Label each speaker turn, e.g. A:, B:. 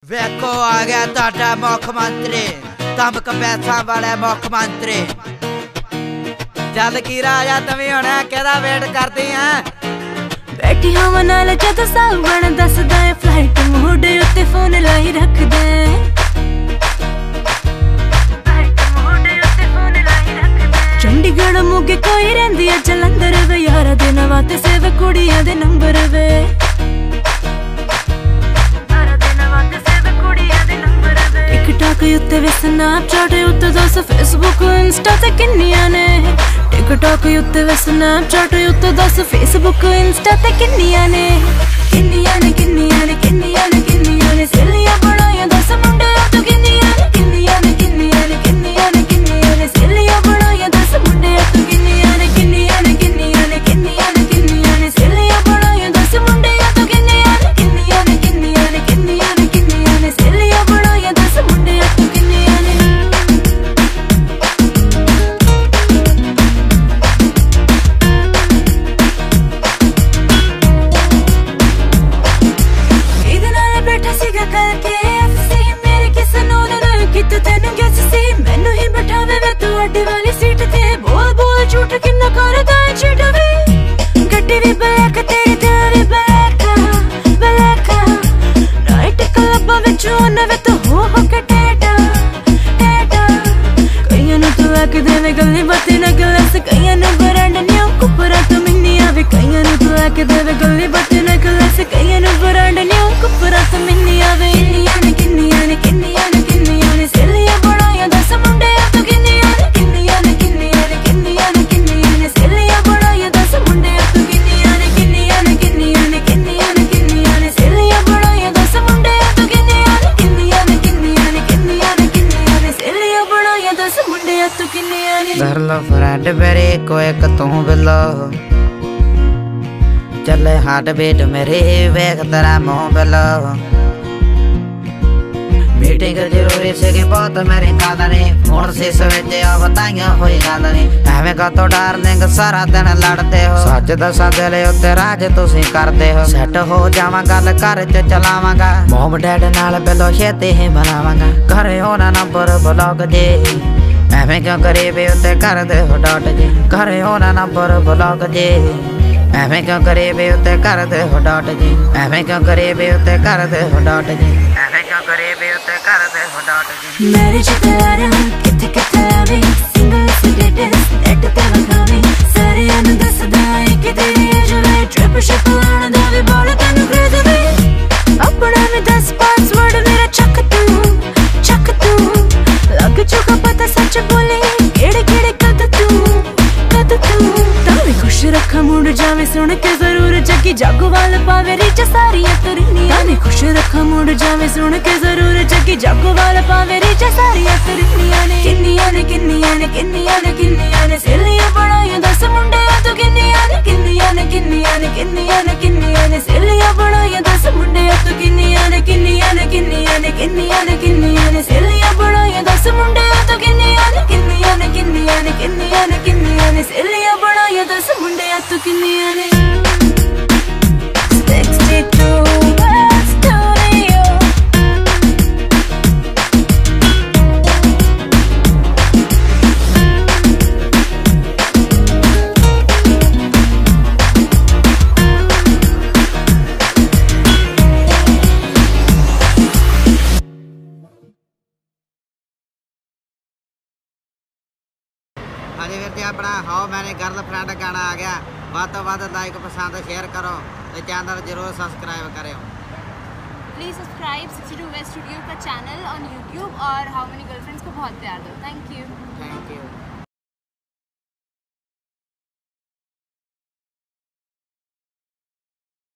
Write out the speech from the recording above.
A: ਵੇਖੋ ਆ ਗਿਆ ਤੁਹਾਡਾ ਮੁੱਖ ਮੰਤਰੀ, ਧਮਕ ਪੈਸਾ ਵਾਲਾ ਮੁੱਖ ਮੰਤਰੀ। ਚੱਲ ਕੀ ਰਾਜਾ ਤਵੇਂ ਹੁਣ ਕਿਹਦਾ ਵੇਟ ਕਰਦੀ ਆ?
B: बैठी हवा नाल जद सावण दसदा है फ्लाइट मोड उत्ते फोन लाई रखदा चंडीगढ़ मोगे कोई रहिंदी है जलंधर वे यारा दे नवा ते सेव कुड़ियां दे नंबर वे टिकटॉक उत्ते वे स्नैपचैट उत्ते दस फेसबुक इंस्टा ते किन्नियां ने टिकटॉक उत्ते वे स्नैपचैट उत्ते दस फेसबुक इंस्टा ते किन्नियां ने किन्नियां ने किन्नियां ने किन्नियां ने किन्नियां ने सहेलियां बनाया दस मुंडे तू किन्नियां ने किन्नियां ने किन्नियां ने किन्नियां ने किन्नियां ने सहेलियां बनाया दस मुंडे तू किन्नियां ने किन्नियां ने किन्नियां ने किन्नियां ने किन्नियां ने सहेलियां बनाया दस मुंडे तू किन्नियां ने किन्नियां ने किन्नियां ने किन्नियां ने किन्नियां ने सहेलियां बनाया दस मुंडे तू किन्नियां ने वाली सीट ते बोल बोल झूठ किन्ना करदा है चिट वे गड्डी भी ब्लैक तेरी दिल भी ब्लैक ब्लैक नाइट क्लब विच ओने वे तो हो के टेटा टेटा कईयां नु तू आके देवे गल्ली बातें ना गलस कईयां नु ब्रांड न्यू कुपरा तो मिन्नी आवे कईयां नु तू आके देवे गल्ली बातें ना गलस कईयां नु ब्रांड न्यू कुपरा तो मिन्नी आवे किन्नियां ने किन्नियां ने किन्नियां ने किन्नियां ने सहेलियां बनाया दस मुंडे तू किन्नियां ने किन्नियां ने किन्नियां ने किन्नियां ने किन्नियां ने सहेलियां बनाया दस मुंडे तू किन्नियां ने किन्नियां ने किन्नियां ने किन्नियां ने किन्नियां ने सहेलियां बनाया दस मुंडे तू किन्नियां ने किन्नियां ने किन्नियां ने किन्नियां ने किन्नियां ने सहेलियां बनाया दस मुंडे तू किन्नियां ने
A: कर लो फ्रेंड मेरे को एक तू बिलो चले हार्ट बीट मेरे वेख तेरा मुंह बिलो मीटिंग जरूरी सी बहुत मेरी कादनी फोन से सवेचे आ बताइया हुई गादनी एवें का तो डार्लिंग सारा दिन लड़ते हो सच दसा दिल उत्ते राज तुसी करते हो सेट हो जावां गल घर च चलावांगा मोम डैड नाल बिलो छेती ही मनावांगा घरे होना नंबर ब्लॉक जी एवें क्यों गरीबी उत्ते कर दे हो डॉट जी घरे होना नंबर ब्लॉक जी एवें क्यों गरीबी उत्ते कर दे हो डॉट जी एवें क्यों गरीबी उत्ते कर दे हो डॉट जी एवें क्यों गरीबी उत्ते कर दे हो डॉट जी
B: मेरे चितलारा किथे किथे आवे सिंगल स्टेटस नेट ते वखावे सारे अन दसदा है कि तेरी जवे ट्रिप शिप लाण दा वी बोल तैनू क्रेज वे अपना में 10 पासवर्ड मेरा चक तू लग चुका पता सच बोले केड़े केड़े कद तू तावी खुश रखा मूड जावे सुन के जरूर जगी जागो वाल पावे रीच सारियां तरनियां तावी खुश रखा मूड जावे सुन के जरूर जगी जागो वाल पावे रीच सारियां तरनियां ने किन्नियां ने किन्नियां ने किन्नियां ने किन्नियां ने सहेलियां बनाया दस मुंडे तू किन्नियां ने किन्नियां ने किन्नियां ने किन्नियां ने किन्नियां ने सहेलियां बनाया दस मुंडे तू किन्नियां ने किन्नियां ने किन्नियां ने किन्नियां ने किन्नियां ने सहेलियां बनाया दस मुंडे तू किन्नियां ने किन्नियां ने किन्नियां ने किन्नियां ने किन्नियां ने सहेलियां बनाया दस मुंडे तू किन्नियां ने 62 Studio
A: ਹਾਂਜੀ ਵੀਰ ਜੀ ਆਪਣਾ ਹਾਓ ਮੈਨੇ ਗਰਲਫ੍ਰੈਂਡ ਗਾਣਾ ਆ ਗਿਆ ਵੱਧ ਤੋਂ ਵੱਧ ਲਾਈਕ ਪਸੰਦ ਸ਼ੇਅਰ ਕਰੋ ਤੇ ਚੈਨਲ ਜ਼ਰੂਰ ਸਬਸਕ੍ਰਾइब करें
C: प्लीज़ सब्सक्राइब 62 वेस्ट स्टूडियो का चैनल ऑन यूट्यूब और हाउ मेनी गर्लफ्रेंड्स को बहुत प्यार दो। Thank you.